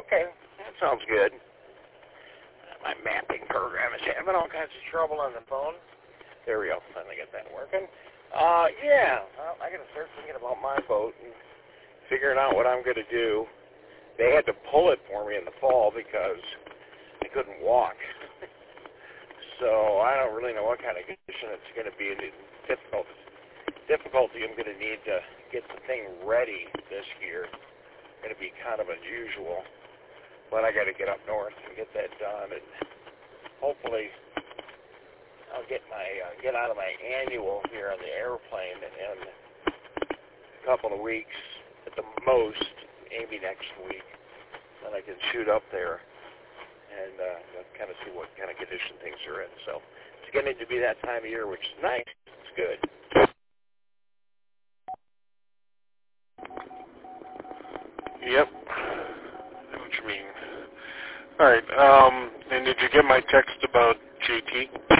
Okay, that sounds good. My mapping program is having all kinds of trouble on the phone. There we go. Finally get that working. Yeah, well, I got to start thinking about my boat and figuring out what I'm going to do. They had to pull it for me in the fall because I couldn't walk. So I don't really know what kind of condition it's going to be. Difficulty I'm going to need to get the thing ready this year. It's going to be kind of unusual. But I got to get up north and get that done, and hopefully I'll get out of my annual here on the airplane in a couple of weeks at the most, maybe next week. Then I can shoot up there and kind of see what kind of condition things are in. So it's getting to be that time of year, which is nice. It's good. Yep. I know what you mean. All right. And did you get my text about JT?